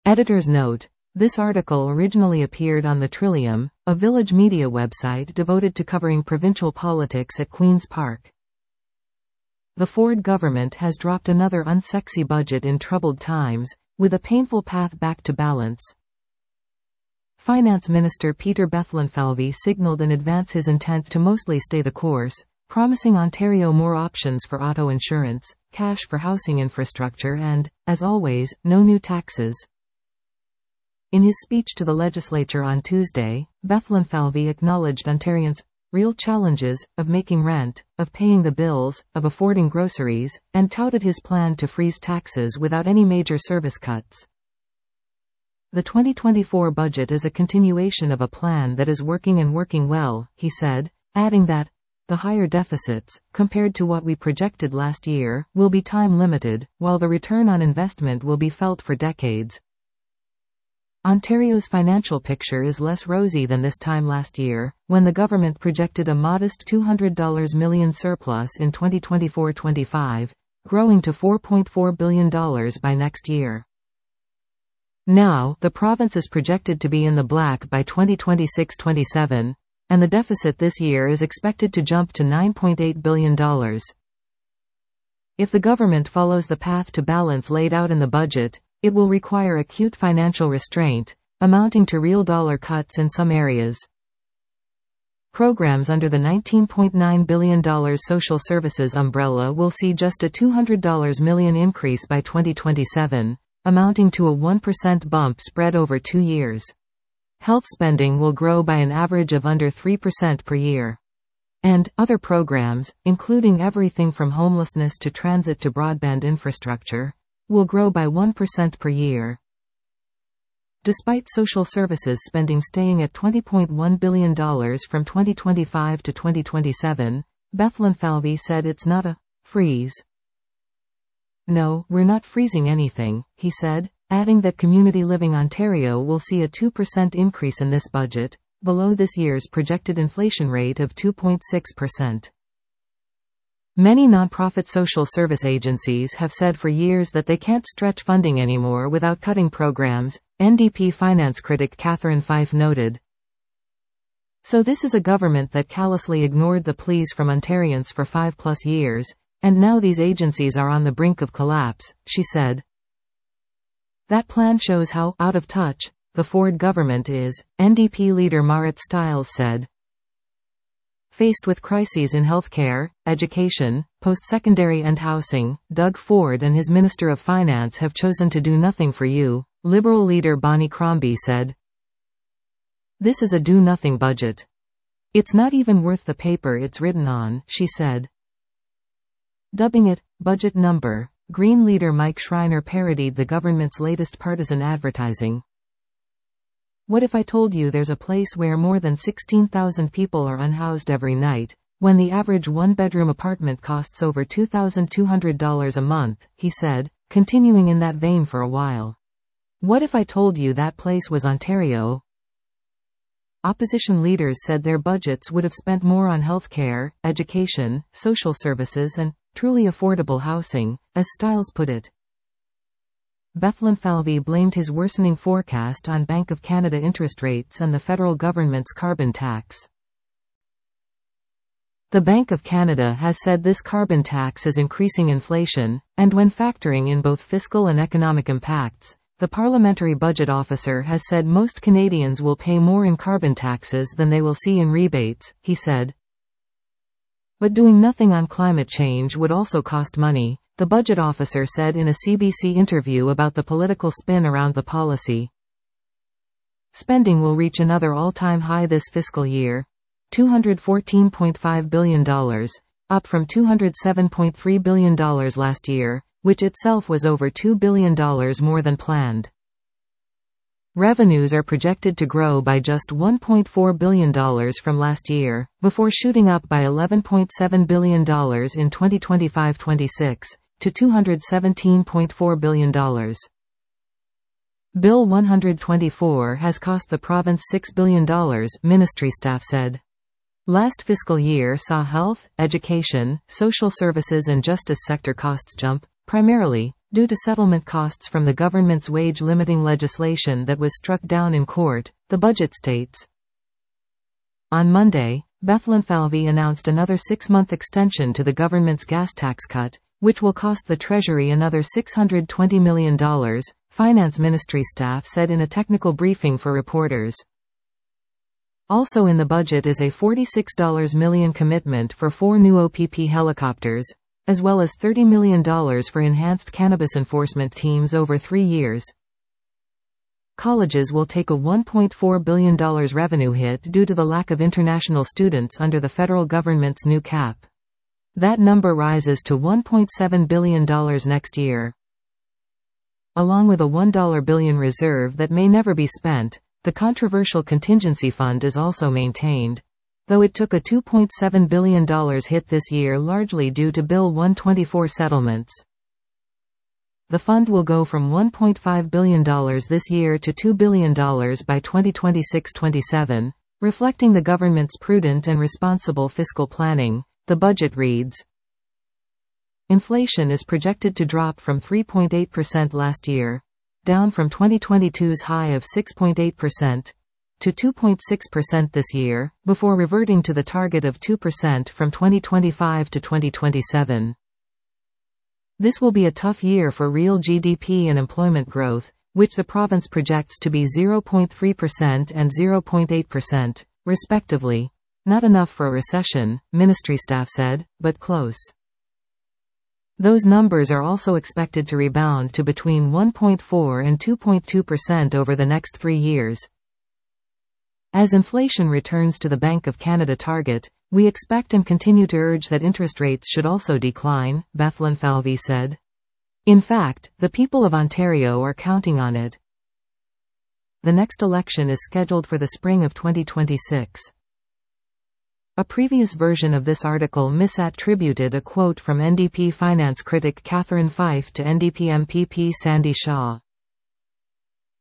Editor's note: this article originally appeared on the Trillium, a village media website devoted to covering provincial politics at Queen's Park. The Ford government has dropped another unsexy budget in troubled times, with a painful path back to balance. Finance Minister Peter Bethlenfalvy signalled in advance his intent to mostly stay the course, promising Ontario more options for auto insurance, cash for housing infrastructure and, as always, no new taxes. In his speech to the legislature on Tuesday, Bethlenfalvy acknowledged Ontarians' real challenges of making rent, of paying the bills, of affording groceries, and touted his plan to freeze taxes without any major service cuts. The 2024 budget is a continuation of a plan that is working and working well, he said, adding that the higher deficits, compared to what we projected last year, will be time-limited, while the return on investment will be felt for decades. Ontario's financial picture is less rosy than this time last year, when the government projected a modest $200 million surplus in 2024-25, growing to $4.4 billion by next year. Now, the province is projected to be in the black by 2026-27, and the deficit this year is expected to jump to $9.8 billion. If the government follows the path to balance laid out in the budget, it will require acute financial restraint, amounting to real dollar cuts in some areas. Programs under the $19.9 billion social services umbrella will see just a $200 million increase by 2027, amounting to a 1% bump spread over 2 years. Health spending will grow by an average of under 3% per year. And other programs, including everything from homelessness to transit to broadband infrastructure, will grow by 1% per year. Despite social services spending staying at $20.1 billion from 2025 to 2027, Bethlenfalvy said it's not a freeze. No, we're not freezing anything, he said, adding that Community Living Ontario will see a 2% increase in this budget, below this year's projected inflation rate of 2.6%. Many nonprofit social service agencies have said for years that they can't stretch funding anymore without cutting programs, NDP finance critic Catherine Fife noted. So this is a government that callously ignored the pleas from Ontarians for 5+ years, and now these agencies are on the brink of collapse, she said. That plan shows how out of touch the Ford government is, NDP leader Marit Stiles said. Faced with crises in healthcare, education, post-secondary and housing, Doug Ford and his Minister of Finance have chosen to do nothing for you, Liberal leader Bonnie Crombie said. This is a do-nothing budget. It's not even worth the paper it's written on, she said. Dubbing it, budget number, Green leader Mike Schreiner parodied the government's latest partisan advertising. What if I told you there's a place where more than 16,000 people are unhoused every night, when the average one-bedroom apartment costs over $2,200 a month, he said, continuing in that vein for a while. What if I told you that place was Ontario? Opposition leaders said their budgets would have spent more on healthcare, education, social services and truly affordable housing, as Stiles put it. Bethlenfalvy blamed his worsening forecast on Bank of Canada interest rates and the federal government's carbon tax. The Bank of Canada has said this carbon tax is increasing inflation, and when factoring in both fiscal and economic impacts, the Parliamentary Budget Officer has said most Canadians will pay more in carbon taxes than they will see in rebates, he said. But doing nothing on climate change would also cost money, the budget officer said in a CBC interview about the political spin around the policy. Spending will reach another all-time high this fiscal year, $214.5 billion, up from $207.3 billion last year, which itself was over $2 billion more than planned. Revenues are projected to grow by just $1.4 billion from last year, before shooting up by $11.7 billion in 2025-26, to $217.4 billion. Bill 124 has cost the province $6 billion, ministry staff said. Last fiscal year saw health, education, social services and justice sector costs jump, primarily, due to settlement costs from the government's wage-limiting legislation that was struck down in court, the budget states. On Monday, Bethlen Falvey announced another 6-month extension to the government's gas tax cut, which will cost the Treasury another $620 million, Finance Ministry staff said in a technical briefing for reporters. Also in the budget is a $46 million commitment for 4 new OPP helicopters, as well as $30 million for enhanced cannabis enforcement teams over 3 years. Colleges will take a $1.4 billion revenue hit due to the lack of international students under the federal government's new cap. That number rises to $1.7 billion next year. Along with a $1 billion reserve that may never be spent, the controversial contingency fund is also maintained, though it took a $2.7 billion hit this year largely due to Bill 124 settlements. The fund will go from $1.5 billion this year to $2 billion by 2026-27, reflecting the government's prudent and responsible fiscal planning, the budget reads. Inflation is projected to drop from 3.8% last year, down from 2022's high of 6.8%, to 2.6% this year, before reverting to the target of 2% from 2025 to 2027. This will be a tough year for real GDP and employment growth, which the province projects to be 0.3% and 0.8%, respectively. Not enough for a recession, ministry staff said, but close. Those numbers are also expected to rebound to between 1.4 and 2.2% over the next 3 years. As inflation returns to the Bank of Canada target, we expect and continue to urge that interest rates should also decline, Bethlen Falvey said. In fact, the people of Ontario are counting on it. The next election is scheduled for the spring of 2026. A previous version of this article misattributed a quote from NDP finance critic Catherine Fife to NDP MPP Sandy Shaw.